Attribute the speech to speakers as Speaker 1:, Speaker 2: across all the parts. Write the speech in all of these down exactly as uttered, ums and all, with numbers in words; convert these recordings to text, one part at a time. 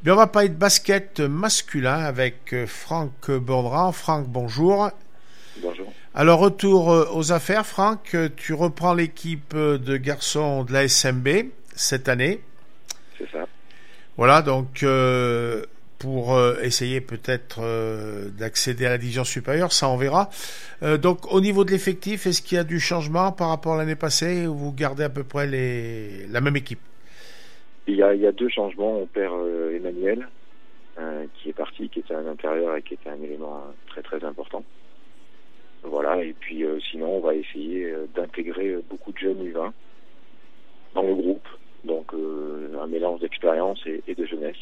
Speaker 1: Bien, on va parler de basket masculin avec Franck Bondran. Franck, bonjour.
Speaker 2: Bonjour.
Speaker 1: Alors, retour aux affaires. Franck, tu reprends l'équipe de garçons de la S M B cette année.
Speaker 2: C'est ça.
Speaker 1: Voilà, donc euh, pour euh, essayer peut-être euh, d'accéder à la division supérieure, ça on verra. Euh, donc au niveau de l'effectif, est-ce qu'il y a du changement par rapport à l'année passée ou vous gardez à peu près les... la même équipe?
Speaker 2: Il y a, il y a deux changements. On perd euh, Emmanuel, euh, qui est parti, qui était à l'intérieur et qui était un élément très très important. Voilà, et puis euh, sinon on va essayer euh, d'intégrer euh, beaucoup de jeunes U vingt dans le groupe. Donc euh, un mélange d'expérience et, et de jeunesse.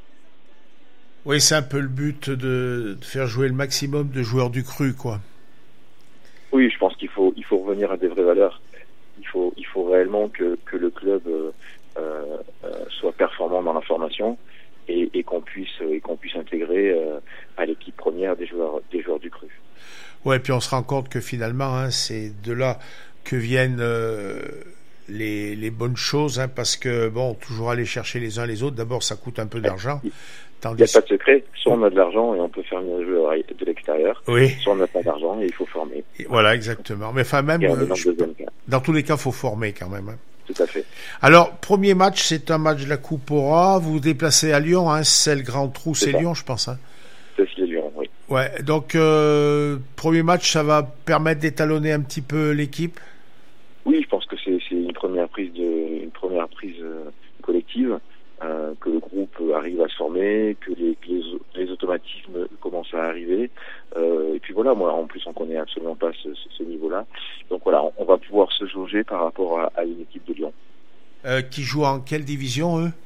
Speaker 1: Oui, c'est un peu le but de, de faire jouer le maximum de joueurs du cru, quoi.
Speaker 2: Oui, je pense qu'il faut il faut revenir à des vraies valeurs. Il faut il faut réellement que, que le club euh, euh, soit performant dans la formation et, et qu'on puisse et qu'on puisse intégrer euh, à l'équipe première des joueurs des joueurs du cru.
Speaker 1: Ouais, puis on se rend compte que finalement, hein, c'est de là que viennent euh, les, les bonnes choses, hein, parce que bon, toujours aller chercher les uns les autres, d'abord ça coûte un peu d'argent.
Speaker 2: Il n'y a pas de secret, soit on a de l'argent et on peut faire venir les joueurs de l'extérieur,
Speaker 1: oui.
Speaker 2: Soit on n'a pas d'argent et il faut former.
Speaker 1: Et voilà, exactement. Mais enfin même, euh, je, dans tous les cas, il faut former quand même. Hein.
Speaker 2: Tout à fait.
Speaker 1: Alors, premier match, c'est un match de la Coupe Aura. Vous vous déplacez à Lyon, hein, c'est le Grand Trou, c'est, c'est Lyon, je pense. Hein.
Speaker 2: C'est Lyon, oui.
Speaker 1: Ouais, donc euh, premier match, ça va permettre d'étalonner un petit peu l'équipe.
Speaker 2: Oui, je pense que c'est, c'est une première prise de, une première prise euh, collective, euh, que le groupe arrive à se former, que les, les, les automatismes commencent à arriver. Euh, et puis voilà, moi en plus on connaît absolument pas ce, ce, ce niveau-là. Donc voilà, on, on va pouvoir se jauger par rapport à, à une équipe de Lyon.
Speaker 1: Euh, qui joue en quelle division, eux?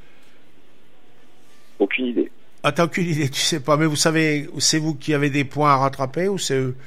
Speaker 2: Aucune idée.
Speaker 1: Ah, t'as aucune idée, tu sais pas. Mais vous savez, c'est vous qui avez des points à rattraper ou c'est eux?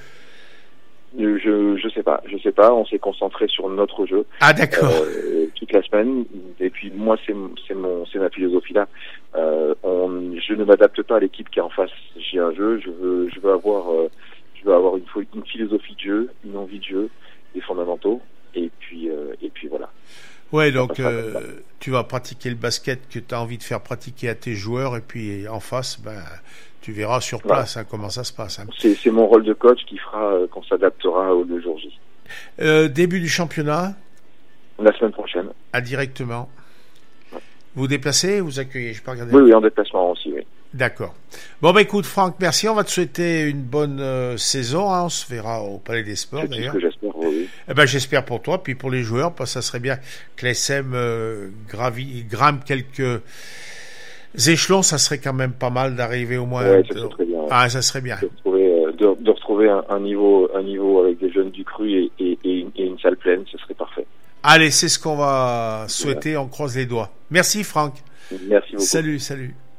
Speaker 2: Je je sais pas, je sais pas. On s'est concentré sur notre jeu.
Speaker 1: Ah d'accord.
Speaker 2: Euh, toute la semaine. Et puis moi c'est c'est mon c'est ma philosophie là. Euh, on, je ne m'adapte pas à l'équipe qui est en face. J'ai un jeu. Je veux je veux avoir euh, je veux avoir une, une philosophie de jeu, une envie de jeu, des fondamentaux. Et puis euh, et puis voilà.
Speaker 1: Ouais, donc euh, tu vas pratiquer le basket que tu as envie de faire pratiquer à tes joueurs et puis en face, ben, tu verras sur place voilà. hein, comment ça se passe. Hein.
Speaker 2: C'est, c'est mon rôle de coach qui fera euh, qu'on s'adaptera au le jour J.
Speaker 1: Euh, début du championnat?
Speaker 2: La semaine prochaine.
Speaker 1: Ah, directement. Ouais. Vous déplacez, vous accueillez, je peux regarder.
Speaker 2: Oui, oui, en déplacement aussi, oui.
Speaker 1: D'accord. Bon, bah écoute, Franck, merci. On va te souhaiter une bonne euh, saison. Hein. On se verra au Palais des Sports,
Speaker 2: c'est
Speaker 1: d'ailleurs.
Speaker 2: C'est ce que j'espère, oui.
Speaker 1: Eh ben, j'espère pour toi, puis pour les joueurs, parce que ça serait bien que l'S M euh, gravi, grimpe quelques échelons. Ça serait quand même pas mal d'arriver au moins.
Speaker 2: Ouais, ça serait très bien. Ouais.
Speaker 1: Ah, ça serait bien.
Speaker 2: De retrouver, euh, de, de retrouver un, un niveau, un niveau avec des jeunes du cru et, et, et, une, et une salle pleine, ce serait parfait.
Speaker 1: Allez, c'est ce qu'on va souhaiter. On croise les doigts. Merci, Franck.
Speaker 2: Merci beaucoup.
Speaker 1: Salut, salut.